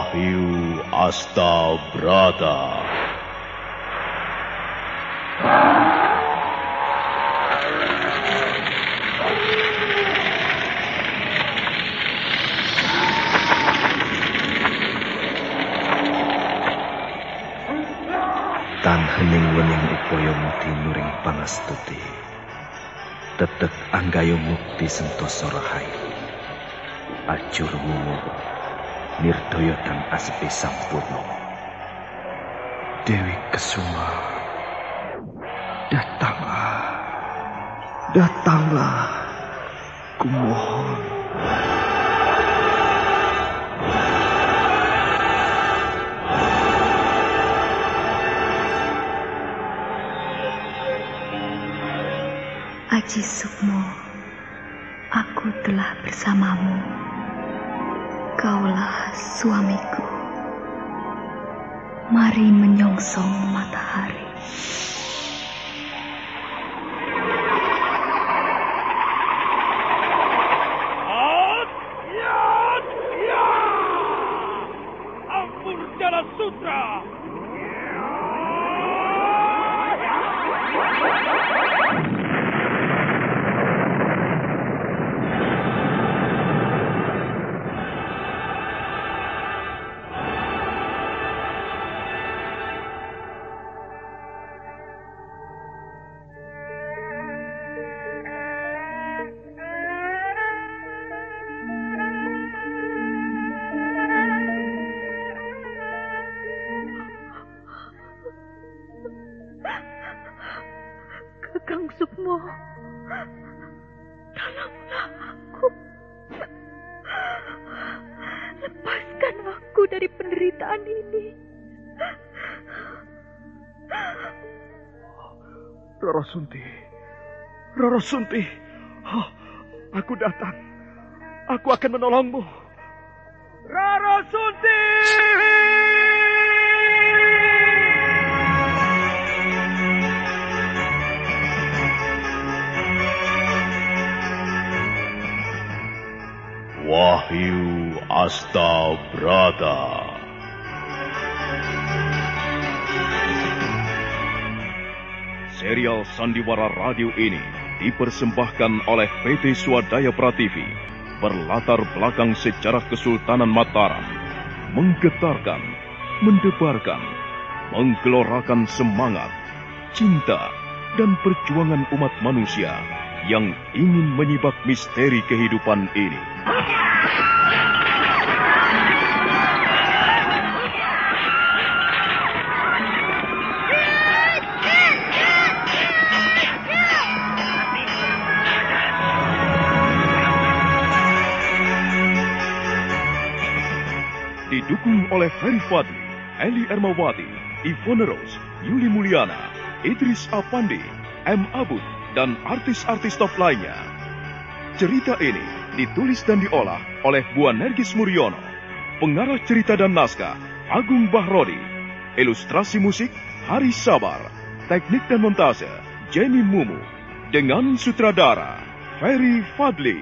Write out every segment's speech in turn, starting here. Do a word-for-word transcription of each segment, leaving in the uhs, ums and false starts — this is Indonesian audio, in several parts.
Wahyu Astabrata. Tan hening wening upaya mukti nuring pangastuti. Tetek anggayo mukti sentosa rahayu. Ajur mumur nirdaya tan asepe sampurna. Dewi Kesuma, datanglah, datanglah, kumohon. Aji Sukmo, aku telah bersamamu. Kaulah suamiku. Mari menyongsong matahari. Yat, ya, Ampur Jala Sutra. Kakang Sukmo, tolonglah aku. Lepaskan aku dari penderitaan ini. Roro Sunti, Roro Sunti, oh, aku datang. Aku akan menolongmu. Roro Sunti! Wahyu Astabrata. Serial Sandiwara Radio ini dipersembahkan oleh P T Swadaya Prativi, berlatar belakang sejarah Kesultanan Mataram, menggetarkan, mendebarkan, menggelorakan semangat, cinta, dan perjuangan umat manusia yang ingin menyibak misteri kehidupan ini. Didukung oleh Ferry Fadli, Eli Ermawati, Ivone Rose, Yuli Mulyana, Idris Apandi, M. Abud, dan artis-artis top lainnya. Cerita ini ditulis dan diolah oleh Bu Nergis Muryono. Pengarah cerita dan naskah Agung Bahrodi. Ilustrasi musik Haris Sabar. Teknik dan montase Jenny Mumu. Dengan sutradara Ferry Fadli.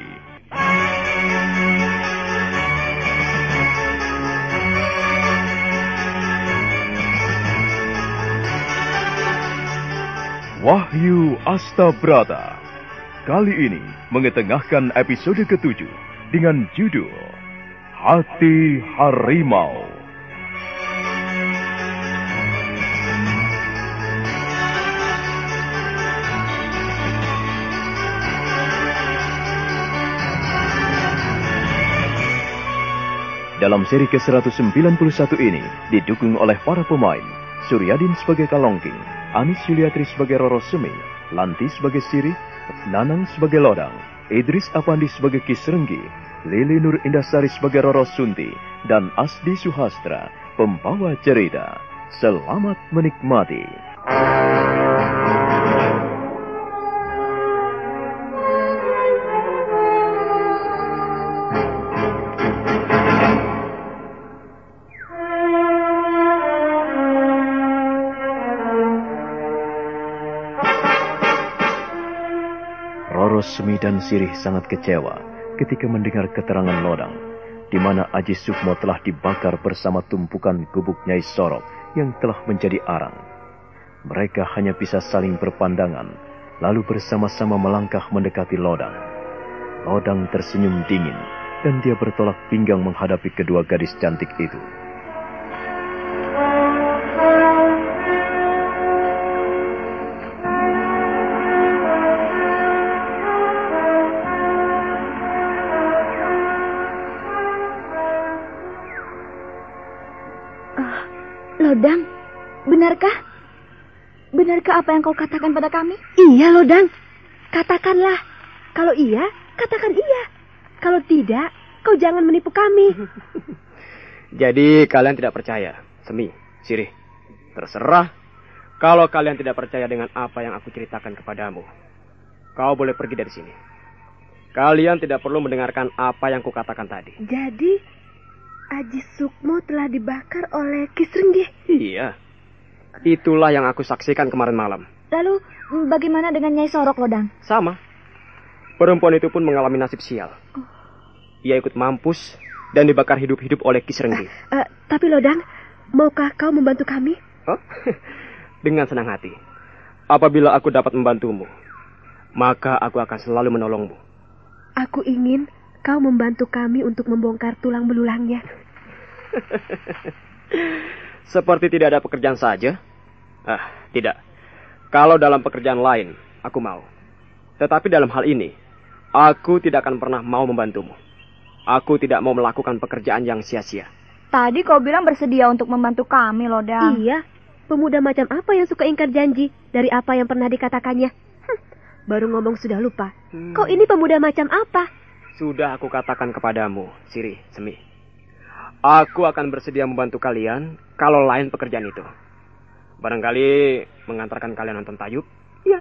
Wahyu Astabrata. Kali ini mengetengahkan episode ketujuh dengan judul Hati Harimau. Dalam seri ke seratus sembilan puluh satu ini didukung oleh para pemain Suryadin sebagai Kalongking, Anis Yuliatri sebagai Roro Semi, Lanti sebagai Siri, Nanang sebagai Lodang, Idris Apandi sebagai Kisrenggi, Lili Nur Indasari sebagai Roro Sunti, dan Asdi Suhastra, pembawa cerita. Selamat menikmati. Roro Semi dan Sirih sangat kecewa ketika mendengar keterangan Lodang di mana Aji Sukmo telah dibakar bersama tumpukan gubuk Nyai Sorok yang telah menjadi arang. Mereka hanya bisa saling berpandangan, lalu bersama-sama melangkah mendekati Lodang. Lodang tersenyum dingin, dan dia bertolak pinggang menghadapi kedua gadis cantik itu. Uh, Lodang, benarkah? Benarkah apa yang kau katakan pada kami? Iya, Lodang. Katakanlah. Kalau iya, katakan iya. Kalau tidak, kau jangan menipu kami. Jadi kalian tidak percaya, Semi, Sirih. Terserah. Kalau kalian tidak percaya dengan apa yang aku ceritakan kepadamu, kau boleh pergi dari sini. Kalian tidak perlu mendengarkan apa yang kukatakan tadi. Jadi, Aji Sukmo telah dibakar oleh Kisrenggih. Iya. Itulah yang aku saksikan kemarin malam. Lalu, bagaimana dengan Nyai Sorok, Lodang? Sama. Perempuan itu pun mengalami nasib sial. Oh. Ia ikut mampus dan dibakar hidup-hidup oleh Kisrenggih. Uh, uh, tapi Lodang, maukah kau membantu kami? Oh? Dengan senang hati. Apabila aku dapat membantumu, maka aku akan selalu menolongmu. Aku ingin kau membantu kami untuk membongkar tulang belulangnya. Seperti tidak ada pekerjaan saja? Ah, tidak. Kalau dalam pekerjaan lain, aku mau. Tetapi dalam hal ini, aku tidak akan pernah mau membantumu. Aku tidak mau melakukan pekerjaan yang sia-sia. Tadi kau bilang bersedia untuk membantu kami, Lodang. Iya, pemuda macam apa yang suka ingkar janji dari apa yang pernah dikatakannya? Hm, baru ngomong sudah lupa. Hmm. Kau ini pemuda macam apa? Sudah aku katakan kepadamu, Sirih, Semi. Aku akan bersedia membantu kalian kalau lain pekerjaan itu. Barangkali mengantarkan kalian nonton tayub? Ya.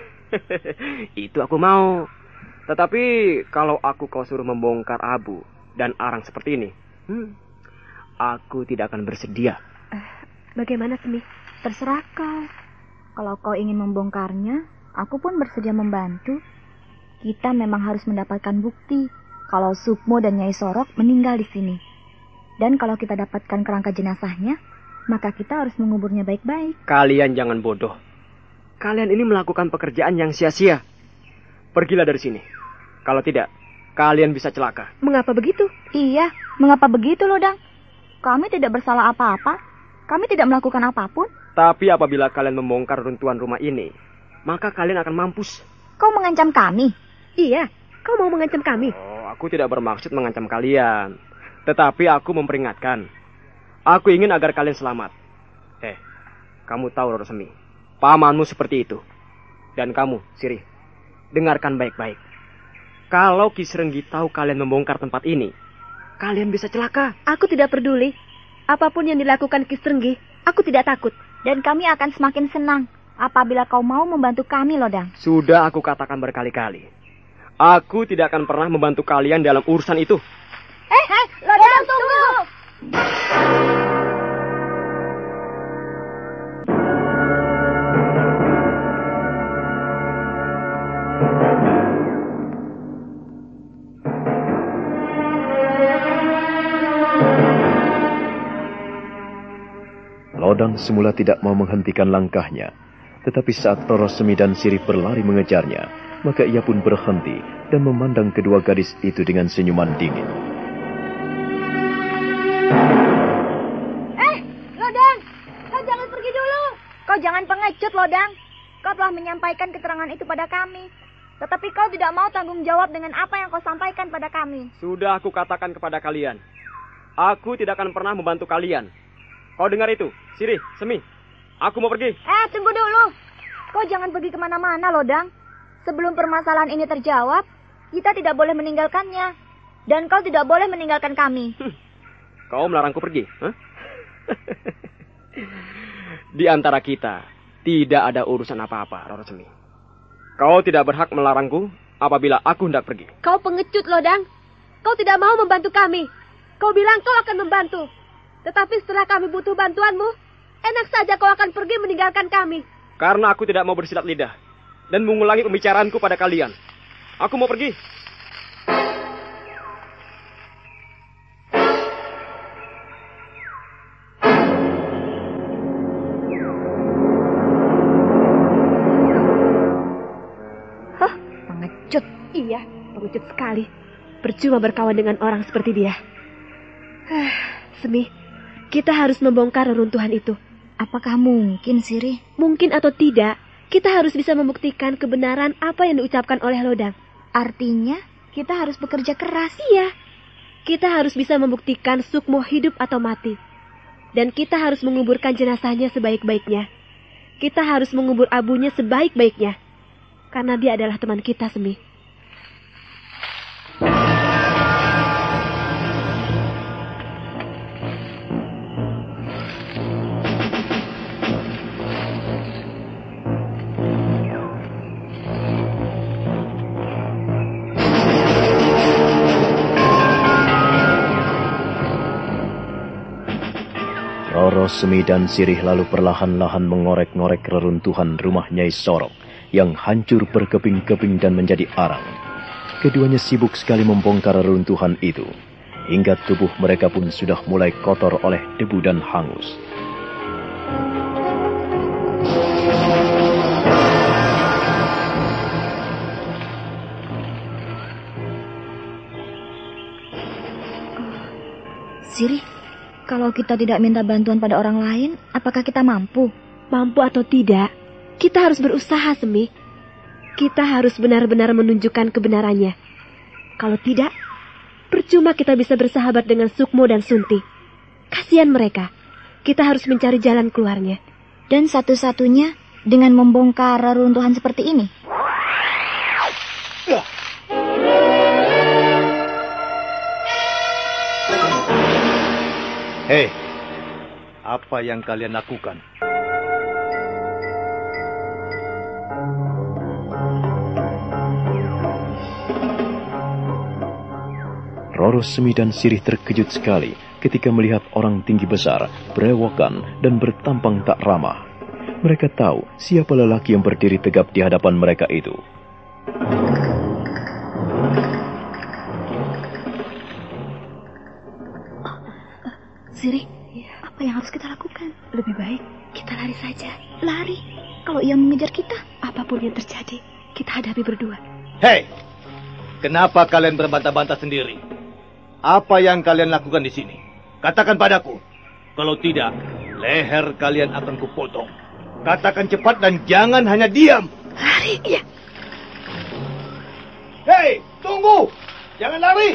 Itu aku mau. Tetapi kalau aku kau suruh membongkar abu dan arang seperti ini, hmm, aku tidak akan bersedia. Uh, bagaimana, Semi? Terserah kau. Kalau kau ingin membongkarnya, aku pun bersedia membantu. Kita memang harus mendapatkan bukti kalau Sukmo dan Nyai Sorok meninggal di sini. Dan kalau kita dapatkan kerangka jenazahnya, maka kita harus menguburnya baik-baik. Kalian jangan bodoh. Kalian ini melakukan pekerjaan yang sia-sia. Pergilah dari sini. Kalau tidak, kalian bisa celaka. Mengapa begitu? Iya, mengapa begitu, Lodang? Kami tidak bersalah apa-apa. Kami tidak melakukan apapun. Tapi apabila kalian membongkar runtuhan rumah ini, maka kalian akan mampus. Kau mengancam kami? Iya, kau mau mengancam kami? Oh, aku tidak bermaksud mengancam kalian. Tetapi aku memperingatkan. Aku ingin agar kalian selamat. Eh, kamu tahu, Roro Semi, pamanmu seperti itu. Dan kamu, Sirih, dengarkan baik-baik. Kalau Kisrenggih tahu kalian membongkar tempat ini, kalian bisa celaka. Aku tidak peduli. Apapun yang dilakukan Kisrenggih, aku tidak takut. Dan kami akan semakin senang apabila kau mau membantu kami, Lodang. Sudah aku katakan berkali-kali. Aku tidak akan pernah membantu kalian dalam urusan itu. Eh, eh Lodang, tunggu! Lodang semula tidak mau menghentikan langkahnya, tetapi saat Roro Semi dan Sirih berlari mengejarnya, maka ia pun berhenti dan memandang kedua gadis itu dengan senyuman dingin. Eh, Lodang, kau jangan pergi dulu. Kau jangan pengecut, Lodang. Kau telah menyampaikan keterangan itu pada kami. Tetapi kau tidak mau tanggung jawab dengan apa yang kau sampaikan pada kami. Sudah aku katakan kepada kalian. Aku tidak akan pernah membantu kalian. Kau dengar itu, Sirih, Semi. Aku mau pergi. Eh, tunggu dulu. Kau jangan pergi kemana-mana, Lodang. Sebelum permasalahan ini terjawab, kita tidak boleh meninggalkannya. Dan kau tidak boleh meninggalkan kami. Kau melarangku pergi? Huh? Di antara kita, tidak ada urusan apa-apa, Roro Semi. Kau tidak berhak melarangku apabila aku hendak pergi. Kau pengecut, Lodang. Kau tidak mau membantu kami. Kau bilang kau akan membantu. Tetapi setelah kami butuh bantuanmu, enak saja kau akan pergi meninggalkan kami. Karena aku tidak mau bersilat lidah dan mengulangi pembicaraanku pada kalian. Aku mau pergi. Pengecut sekali. Percuma berkawan dengan orang seperti dia. Semi, kita harus membongkar reruntuhan itu. Apakah mungkin, Sirih? Mungkin atau tidak, kita harus bisa membuktikan kebenaran apa yang diucapkan oleh Lodang. Artinya, kita harus bekerja keras. Iya, kita harus bisa membuktikan Sukmo hidup atau mati. Dan kita harus menguburkan jenazahnya sebaik-baiknya. Kita harus mengubur abunya sebaik-baiknya. Karena dia adalah teman kita, Semi. Roro, Semi, dan Sirih lalu perlahan-lahan mengorek-ngorek reruntuhan rumah Nyai Sorok yang hancur berkeping-keping dan menjadi arang. Keduanya sibuk sekali membongkar reruntuhan itu, hingga tubuh mereka pun sudah mulai kotor oleh debu dan hangus. Sirih, kalau kita tidak minta bantuan pada orang lain, apakah kita mampu? Mampu atau tidak, kita harus berusaha, Semi. Kita harus benar-benar menunjukkan kebenarannya. Kalau tidak, percuma kita bisa bersahabat dengan Sukmo dan Sunti. Kasihan mereka. Kita harus mencari jalan keluarnya. Dan satu-satunya dengan membongkar reruntuhan seperti ini. Hei, apa yang kalian lakukan? Roro, Semi, dan Sirih terkejut sekali ketika melihat orang tinggi besar, berewokan, dan bertampang tak ramah. Mereka tahu siapa lelaki yang berdiri tegap di hadapan mereka itu. Sirih, apa yang harus kita lakukan? Lebih baik kita lari saja. Lari? Kalau ia mengejar kita, apapun yang terjadi, kita hadapi berdua. Hei, kenapa kalian berbantah-bantah sendiri? Apa yang kalian lakukan di sini? Katakan padaku. Kalau tidak, leher kalian akan kupotong. Katakan cepat dan jangan hanya diam. Lari, ya. Hei, tunggu! Jangan lari!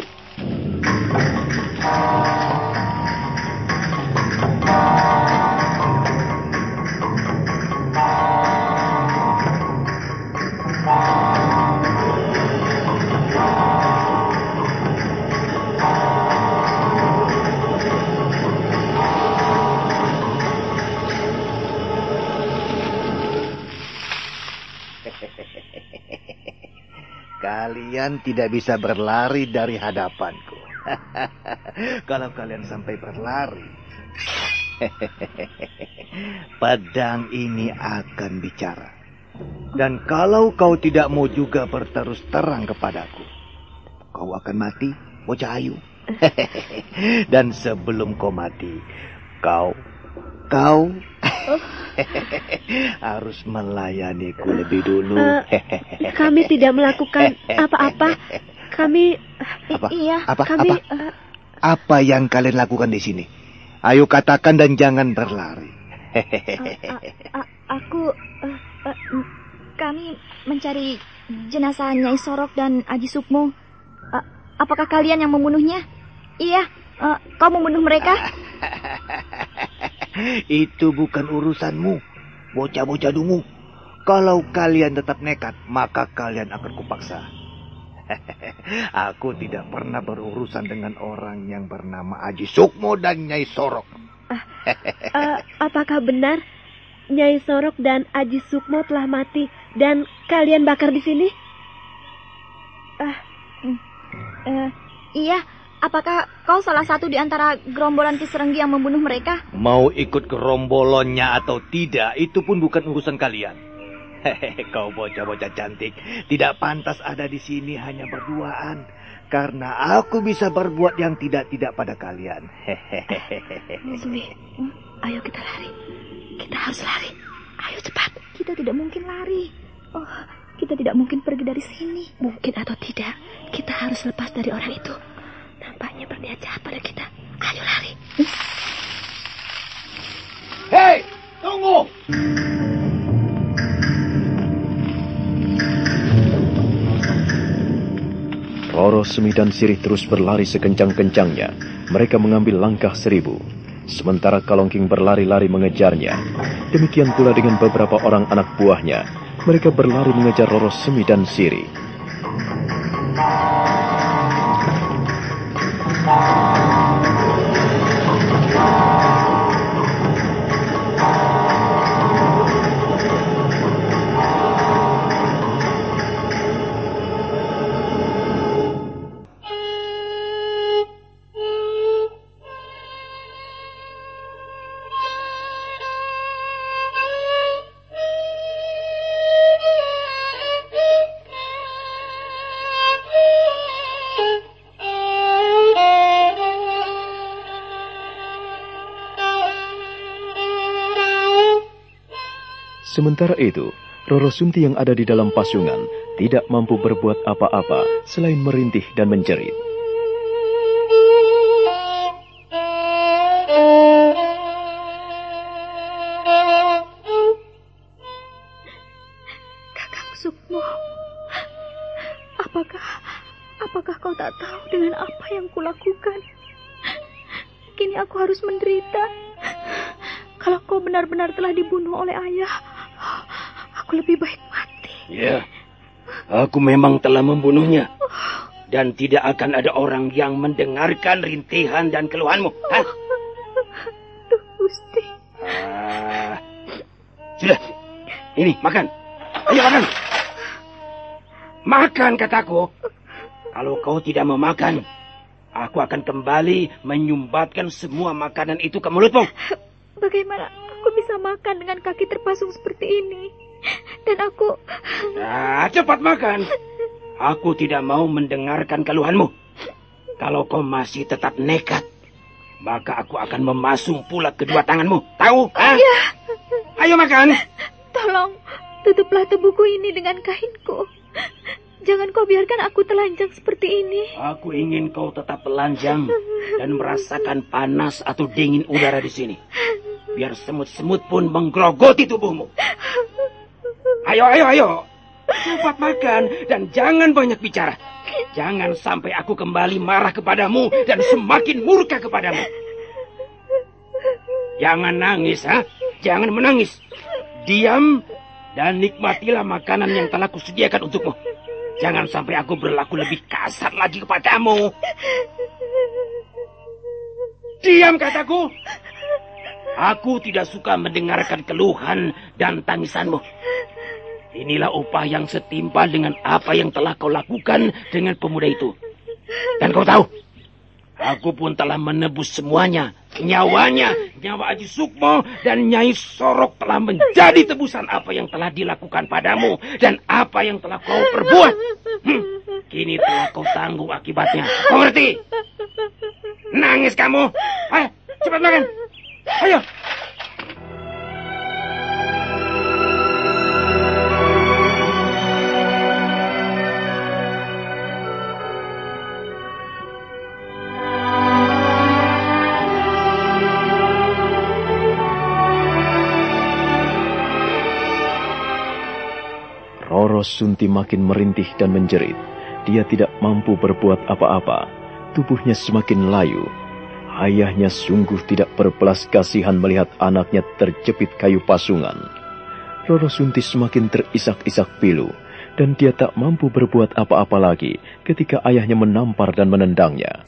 Kalian tidak bisa berlari dari hadapanku. Kalau kalian sampai berlari, pedang ini akan bicara. Dan kalau kau tidak mau juga berterus terang kepadaku, kau akan mati, bocah ayu. Dan sebelum kau mati, kau, kau harus melayaniku lebih dulu. Uh, kami tidak melakukan apa-apa. Kami apa? Iya, apa? kami Apa? Uh, apa yang kalian lakukan di sini? Ayo katakan dan jangan berlari. uh, uh, uh, aku uh, uh, kami mencari jenazah Nyai Sorok dan Aji Sukmo. Uh, apakah kalian yang membunuhnya? Iya, uh, kau membunuh mereka? Itu bukan urusanmu, bocah-bocah dungu. Kalau kalian tetap nekat, maka kalian akan kupaksa. Aku tidak pernah berurusan dengan orang yang bernama Aji Sukmo dan Nyai Sorok. uh, uh, apakah benar Nyai Sorok dan Aji Sukmo telah mati dan kalian bakar di sini? Uh, uh, iya. Apakah kau salah satu di antara gerombolan Kiserenggi yang membunuh mereka? Mau ikut gerombolannya atau tidak, itu pun bukan urusan kalian. Hehehe, kau bocah-bocah cantik, tidak pantas ada di sini hanya berduaan. Karena aku bisa berbuat yang tidak-tidak pada kalian. Hehehe. Sumi, ayo kita lari. Kita harus lari. Ayo cepat. Kita tidak mungkin lari. Oh, kita tidak mungkin pergi dari sini. Mungkin atau tidak, harus lepas dari orang itu. Nampaknya berniat jahat pada kita. Ayo lari. Hei, tunggu! Roro, Semi, dan Sirih terus berlari sekencang-kencangnya. Mereka mengambil langkah seribu. Sementara Kalongking berlari-lari mengejarnya. Demikian pula dengan beberapa orang anak buahnya. Mereka berlari mengejar Roro, Semi, dan Sirih. Sementara itu, Roro Sunti yang ada di dalam pasungan tidak mampu berbuat apa-apa selain merintih dan menjerit. Kakang Sukmo, apakah apakah kau tak tahu dengan apa yang kulakukan? Kini aku harus menderita. Kalau kau benar-benar telah dibunuh oleh ayah, aku lebih baik mati. Ya, aku memang telah membunuhnya. Dan tidak akan ada orang yang mendengarkan rintihan dan keluhanmu. Hah? Duh, Gusti. Ah, sudah, ini makan. Ayo makan. Makan kataku. Kalau kau tidak mau makan, aku akan kembali menyumbatkan semua makanan itu ke mulutmu. Bagaimana aku bisa makan dengan kaki terpasung seperti ini? Dan aku... Nah, cepat makan. Aku tidak mau mendengarkan keluhanmu. Kalau kau masih tetap nekat, maka aku akan memasung pula kedua tanganmu. Tahu? Hah? Iya. Ayo makan. Tolong, tutuplah tubuhku ini dengan kainku. Jangan kau biarkan aku telanjang seperti ini. Aku ingin kau tetap telanjang dan merasakan panas atau dingin udara di sini. Biar semut-semut pun menggerogoti tubuhmu. Ayo, ayo, ayo. Cepat makan dan jangan banyak bicara. Jangan sampai aku kembali marah kepadamu dan semakin murka kepadamu. Jangan nangis, ha? Jangan menangis. Diam dan nikmatilah makanan yang telah kusediakan untukmu. Jangan sampai aku berlaku lebih kasar lagi kepadamu. Diam kataku. Aku tidak suka mendengarkan keluhan dan tangisanmu. Inilah upah yang setimpal dengan apa yang telah kau lakukan dengan pemuda itu. Dan kau tahu, aku pun telah menebus semuanya. Nyawanya, nyawa Aji Sukmo dan Nyai Sorok telah menjadi tebusan apa yang telah dilakukan padamu dan apa yang telah kau perbuat. Hmm, kini telah kau tanggung akibatnya. Kau ngerti? Nangis kamu. Ayo, cepat makan. Ayo. Roro Sunti makin merintih dan menjerit. Dia tidak mampu berbuat apa-apa. Tubuhnya semakin layu. Ayahnya sungguh tidak berbelas kasihan melihat anaknya terjepit kayu pasungan. Roro Sunti semakin terisak-isak pilu, dan dia tak mampu berbuat apa-apa lagi ketika ayahnya menampar dan menendangnya.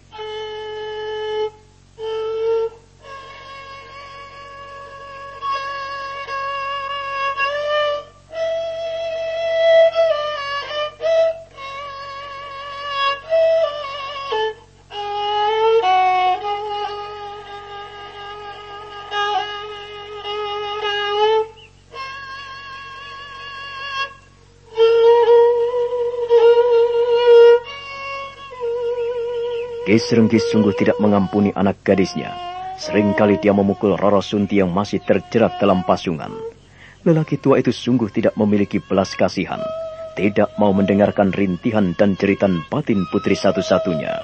Ki Srenggis sungguh tidak mengampuni anak gadisnya. Seringkali dia memukul Roro Sunti yang masih terjerat dalam pasungan. Lelaki tua itu sungguh tidak memiliki belas kasihan. tidak mau mendengarkan rintihan dan jeritan batin putri satu-satunya.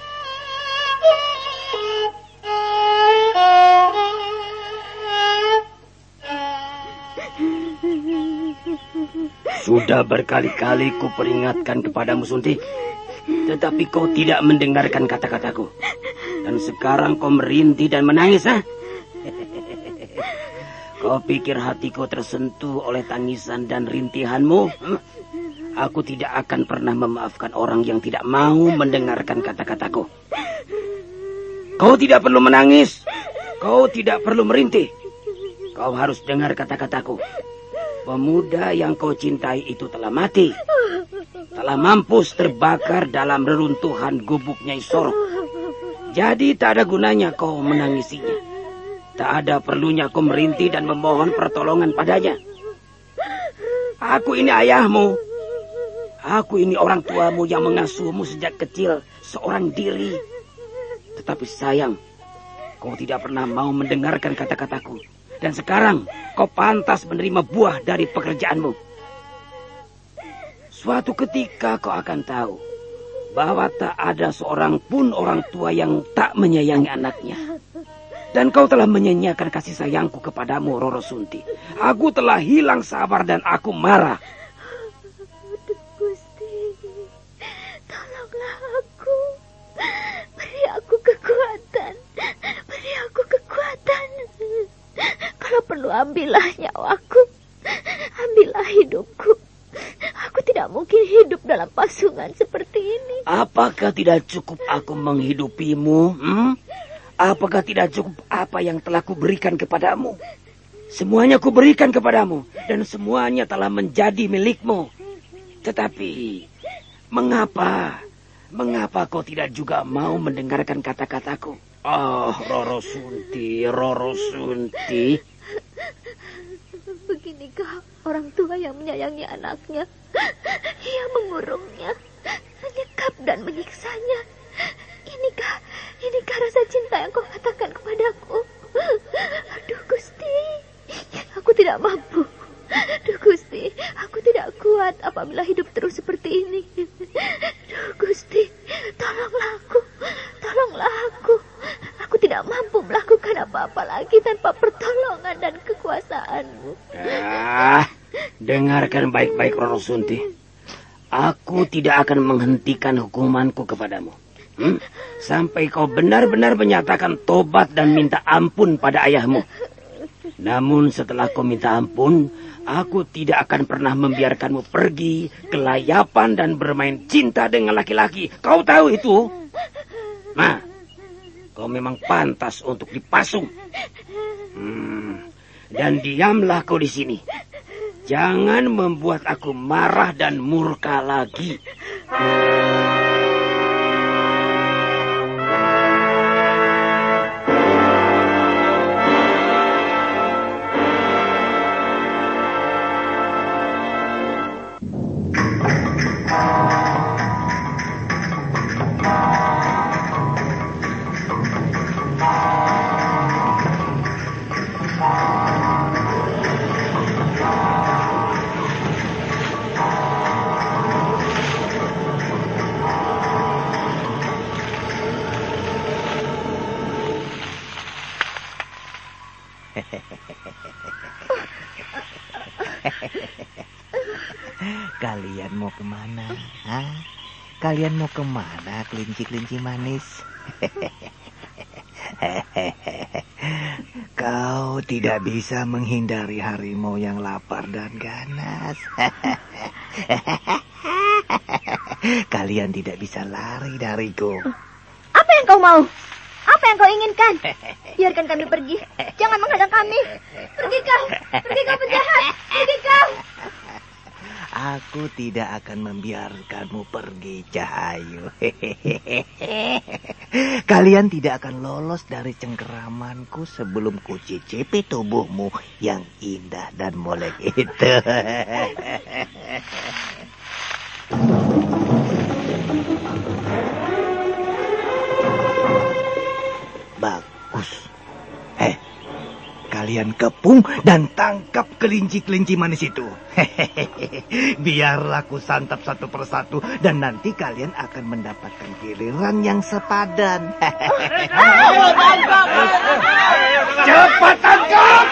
Sudah berkali-kali ku peringatkan kepadamu, Sunti, tetapi kau tidak mendengarkan kata-kataku. Dan sekarang kau merintih dan menangis, ha? Kau pikir hatiku tersentuh oleh tangisan dan rintihanmu? Aku tidak akan pernah memaafkan orang yang tidak mau mendengarkan kata-kataku. Kau tidak perlu menangis. Kau tidak perlu merintih. Kau harus dengar kata-kataku. Pemuda yang kau cintai itu telah mati. Telah mampus terbakar dalam reruntuhan gubuk Nyai Sorok. Jadi tak ada gunanya kau menangisinya. Tak ada perlunya kau merintih dan memohon pertolongan padanya. Aku ini ayahmu. Aku ini orang tuamu yang mengasuhmu sejak kecil seorang diri. Tetapi sayang, kau tidak pernah mau mendengarkan kata-kataku. Dan sekarang kau pantas menerima buah dari pekerjaanmu. Suatu ketika kau akan tahu bahwa tak ada seorang pun orang tua yang tak menyayangi anaknya. Dan kau telah menyanyiakan kasih sayangku kepadamu, Roro Sunti. Aku telah hilang sabar dan aku marah. Aduh, Gusti, tolonglah aku. Beri aku kekuatan. Beri aku kekuatan. Kalau perlu ambillah nyawaku. Ambillah hidupku. Aku tidak mungkin hidup dalam pasungan seperti ini. Apakah tidak cukup aku menghidupimu? Hmm? Apakah tidak cukup apa yang telah kuberikan kepadamu? Semuanya kuberikan kepadamu. Dan semuanya telah menjadi milikmu. Tetapi, mengapa? Mengapa kau tidak juga mau mendengarkan kata-kataku? Oh, Roro Sunti, Roro Sunti. Beginikah orang tua yang menyayangi anaknya? Ia mengurungnya, menyekap dan menyiksanya. Inikah, inikah rasa cinta yang kau katakan kepadaku? Aduh, Gusti, aku tidak mampu. Aduh, Gusti, aku tidak kuat apabila hidup terus seperti ini. Aduh, Gusti, tolonglah aku, tolonglah aku. Aku tidak mampu melakukan apa-apa lagi tanpa pertolongan dan kekuasaan-Mu. Ah, dengarkan baik-baik, Roro Sunti. Aku tidak akan menghentikan hukumanku kepadamu. Hmm? Sampai kau benar-benar menyatakan tobat dan minta ampun pada ayahmu. Namun setelah kau minta ampun, aku tidak akan pernah membiarkanmu pergi ke layapan dan bermain cinta dengan laki-laki. Kau tahu itu? Nah, kau memang pantas untuk dipasung. Hmm, dan diamlah kau di sini. Jangan membuat aku marah dan murka lagi. Kalian mau kemana? Hah? Kalian mau kemana, kelinci-kelinci manis? Kau tidak bisa menghindari harimau yang lapar dan ganas. Kalian tidak bisa lari dariku. Apa yang kau mau? Apa yang kau inginkan? Biarkan kami pergi. Jangan menghadang kami. Pergi kau. Pergi kau penjahat. Pergi kau. Aku tidak akan membiarkanmu pergi, Cahayu. Kalian tidak akan lolos dari cengkeramanku sebelum kucicipi tubuhmu yang indah dan molek itu. Bagus. Eh, kalian kepung dan tangkap kelinci-kelinci manis itu. Biarlah aku santap satu persatu dan nanti kalian akan mendapatkan giliran yang sepadan. Cepat tangkap!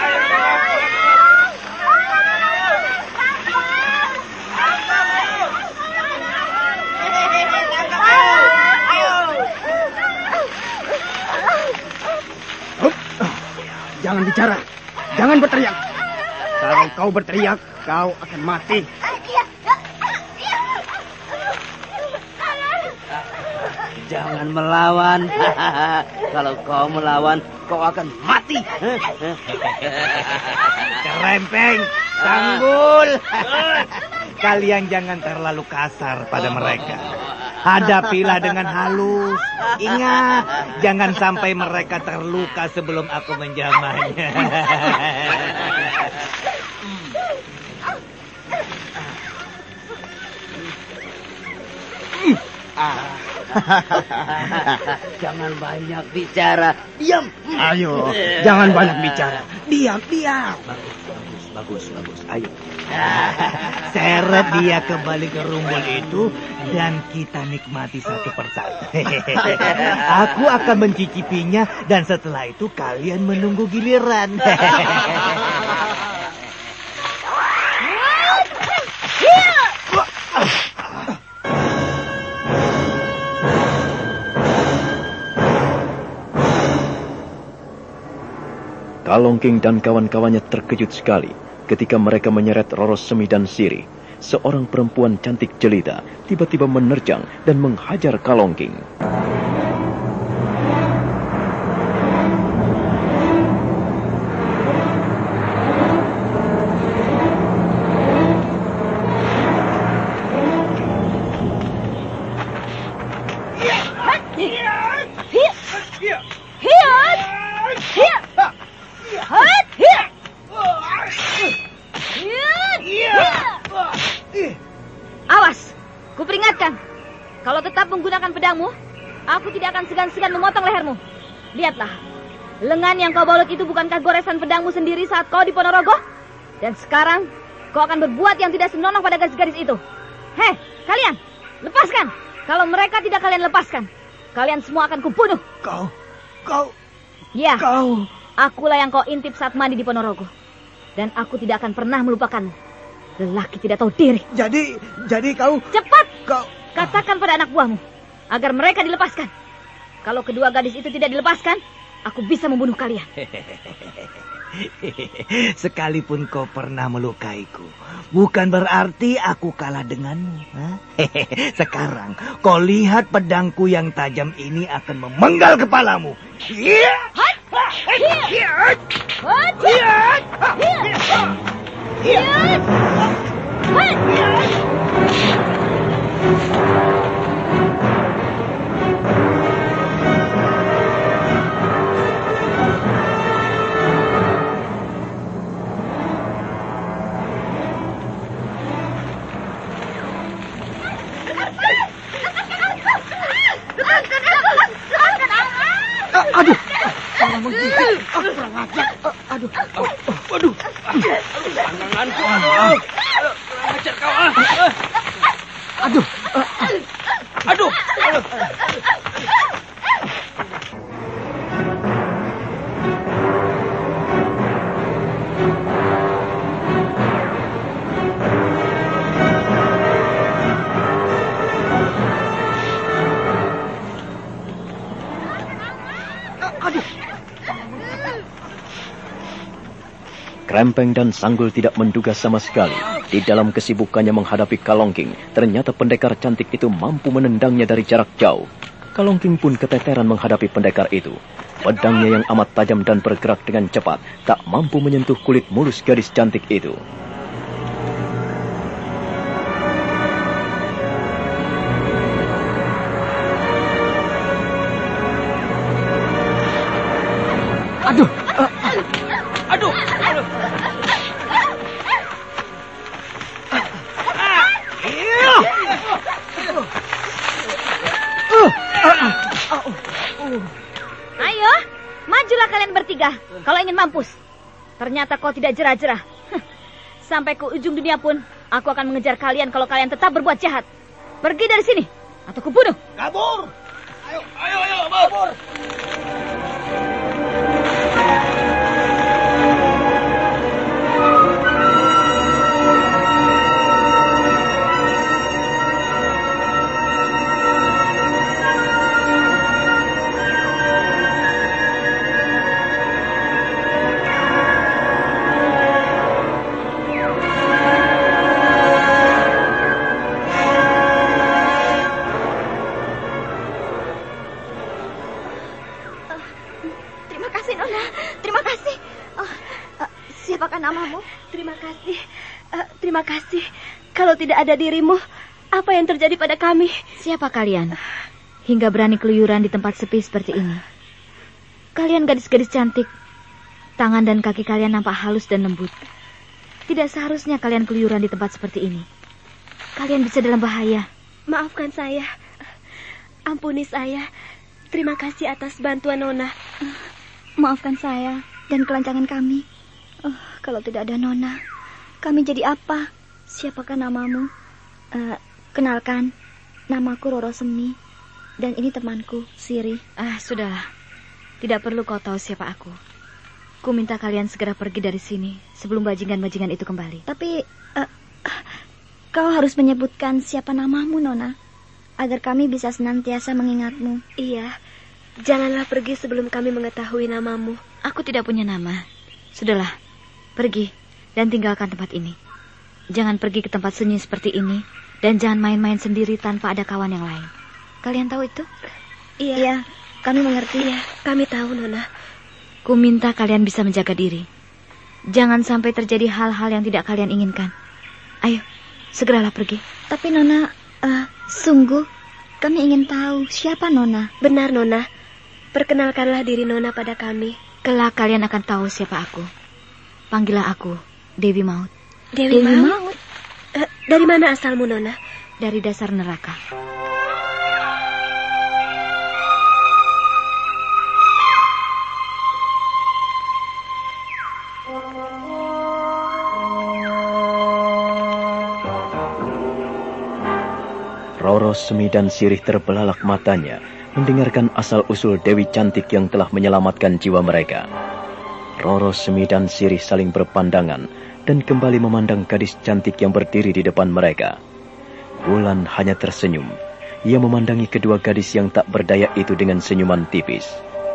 Jangan bicara, jangan berteriak. Kalau kau berteriak, kau akan mati. Jangan melawan. Kalau kau melawan, kau akan mati. Kerempeng, Sanggul. Kalian jangan terlalu kasar pada mereka. Hadapilah dengan halus. Ingat, jangan sampai mereka terluka sebelum aku menjamahnya. Jangan banyak bicara. Diam. Ayo, jangan banyak bicara. Diam, diam. Bagus, bagus, bagus. Ayo. Seret dia kembali ke rumpun itu dan kita nikmati satu persatu. Aku akan mencicipinya dan setelah itu kalian menunggu giliran. Kalongking dan kawan-kawannya terkejut sekali ketika mereka menyeret Roro Semi dan Sirih. Seorang perempuan cantik jelita tiba-tiba menerjang dan menghajar Kalongking. Awas, kuperingatkan. Kalau tetap menggunakan pedangmu, aku tidak akan segan-segan memotong lehermu. Lihatlah, lengan yang kau balut itu bukankah goresan pedangmu sendiri saat kau di Ponorogo? Dan sekarang, kau akan berbuat yang tidak senonoh pada gadis-gadis itu. Hei, kalian, lepaskan. Kalau mereka tidak kalian lepaskan, kalian semua akan kubunuh. Kau, kau, ya, kau. Akulah yang kau intip saat mandi di Ponorogo. Dan aku tidak akan pernah melupakanmu. Lelaki tidak tahu diri. Jadi, jadi kau... Cepat! Kau... Katakan pada anak buahmu, agar mereka dilepaskan. Kalau kedua gadis itu tidak dilepaskan, aku bisa membunuh kalian. Sekalipun kau pernah melukaiku, bukan berarti aku kalah denganmu. Sekarang, kau lihat pedangku yang tajam ini akan memenggal kepalamu. Aduh, orang menggigit. Kurang ajar. Aduh, aduh, aduh, tanganku. Aduh, kurang ajar kau. Aduh, aduh, aduh. Krempeng dan Sanggul tidak menduga sama sekali. Di dalam kesibukannya menghadapi Kalongking, ternyata pendekar cantik itu mampu menendangnya dari jarak jauh. Kalongking pun keteteran menghadapi pendekar itu. Pedangnya yang amat tajam dan bergerak dengan cepat, tak mampu menyentuh kulit mulus gadis cantik itu. Aduh, uh, aduh, aduh. Ayo, majulah kalian bertiga kalau ingin mampus. Ternyata kau tidak jerah-jerah. Sampai ke ujung dunia pun aku akan mengejar kalian kalau kalian tetap berbuat jahat. Pergi dari sini atau kubunuh. Kabur! Ayo, ayo, ayo, kabur! Terima kasih. Kalau tidak ada dirimu, apa yang terjadi pada kami? Siapa kalian? Hingga berani keluyuran di tempat sepi seperti ini. Kalian gadis-gadis cantik. Tangan dan kaki kalian nampak halus dan lembut. Tidak seharusnya kalian keluyuran di tempat seperti ini. Kalian bisa dalam bahaya. Maafkan saya. Ampuni saya. Terima kasih atas bantuan Nona. Maafkan saya dan kelancangan kami. Oh, kalau tidak ada Nona, kami jadi apa? Siapakah namamu? Uh, kenalkan, namaku Roro Semi. Dan ini temanku, Siri. Ah, sudahlah. Tidak perlu kau tahu siapa aku. Ku minta kalian segera pergi dari sini sebelum bajingan-bajingan itu kembali. Tapi, uh, kau harus menyebutkan siapa namamu, Nona, agar kami bisa senantiasa mengingatmu. Iya, janganlah pergi sebelum kami mengetahui namamu. Aku tidak punya nama. Sudahlah, pergi dan tinggalkan tempat ini. Jangan pergi ke tempat sunyi seperti ini, dan jangan main-main sendiri tanpa ada kawan yang lain. Kalian tahu itu? Iya. Iya, kami mengerti. Iya, kami tahu, Nona. Ku minta kalian bisa menjaga diri. Jangan sampai terjadi hal-hal yang tidak kalian inginkan. Ayo, segeralah pergi. Tapi Nona, uh, sungguh, kami ingin tahu siapa Nona. Benar, Nona. Perkenalkanlah diri Nona pada kami. Kelak kalian akan tahu siapa aku. Panggillah aku Dewi Maut. Dewi, Dewi Maut? Maut? Uh, dari mana asalmu, Nona? Dari dasar neraka. Roro Semi dan Sirih terbelalak matanya mendengarkan asal-usul Dewi cantik yang telah menyelamatkan jiwa mereka. Roro Semi dan Sirih saling berpandangan dan kembali memandang gadis cantik yang berdiri di depan mereka. Wulan hanya tersenyum. Ia memandangi kedua gadis yang tak berdaya itu dengan senyuman tipis.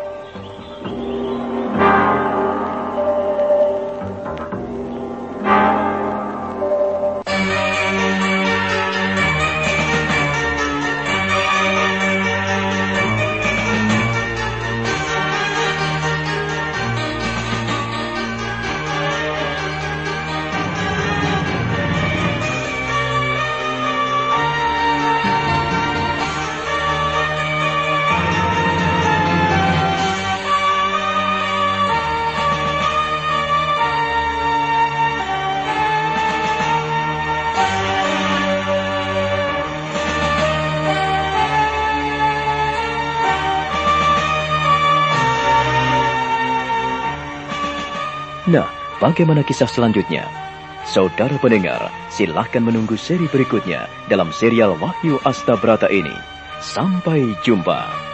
Nah, bagaimana kisah selanjutnya? Saudara pendengar, silahkan menunggu seri berikutnya dalam serial Wahyu Astabrata ini. Sampai jumpa.